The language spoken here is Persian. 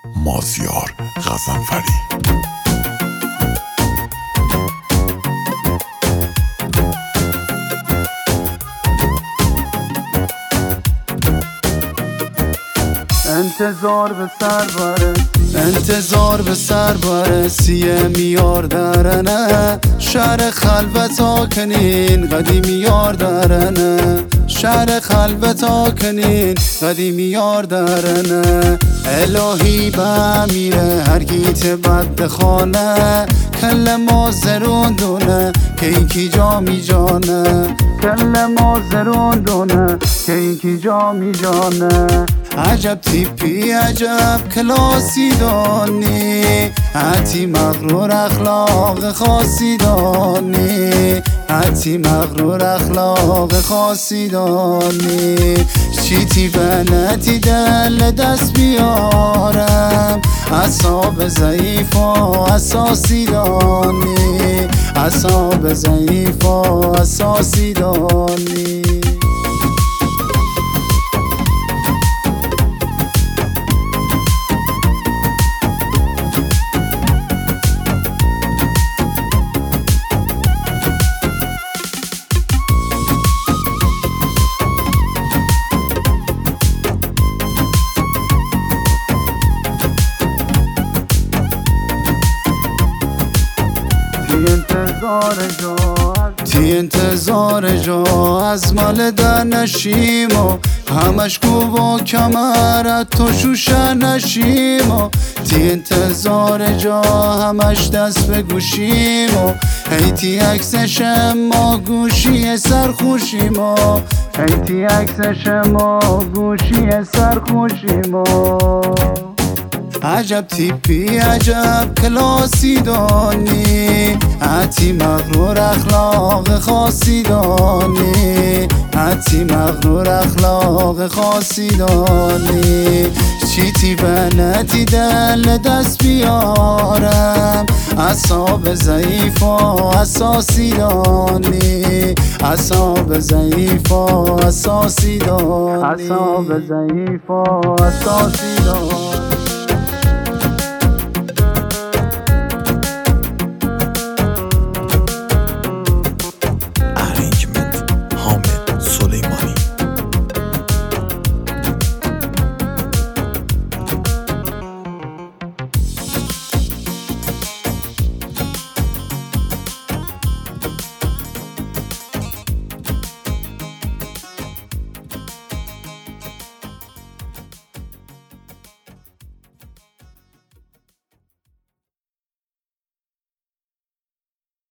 مازیار غضنفری. انتظار به سر برسیه میار درنه، شهر خلوت آکنین قدیمی یار درنه، شهر خلوت آکنین قدیمی یار درنه. الهی به میره هر گیت بد خانه، کل ما زرون دونه که این کی جا می جانه، کل ما زرون دونه که این کی جا می جانه. عجب تیپی عجب کلاسی دانی، حتی مغرور اخلاق خاصی دانی، حتی مغرور اخلاق خاصی دانی. چیتی بنتی دل دست بیارم، اعصاب ضعیف و اساسی دانی، اعصاب ضعیف و اساسی دانی. تی انتظار جا از مال در نشیم و همش گو و کمرت تو شوشه نشیم و تی انتظار جا همش دست به گوشیم و هیتی عکسش ما گوشی سرخوشیم و هیتی عکسش ما گوشی سرخوشیم و عجب تیپی عجب کلاسی دانی، حتی مغرور اخلاق خاصی دانی، حتی مغرور اخلاق خاصی دانی. چیتی بنتی دل دست بیارم، اعصاب ضعیف و اساسی دانی، اعصاب ضعیف و اساسی دانی، اعصاب ضعیف و اساسی دانی.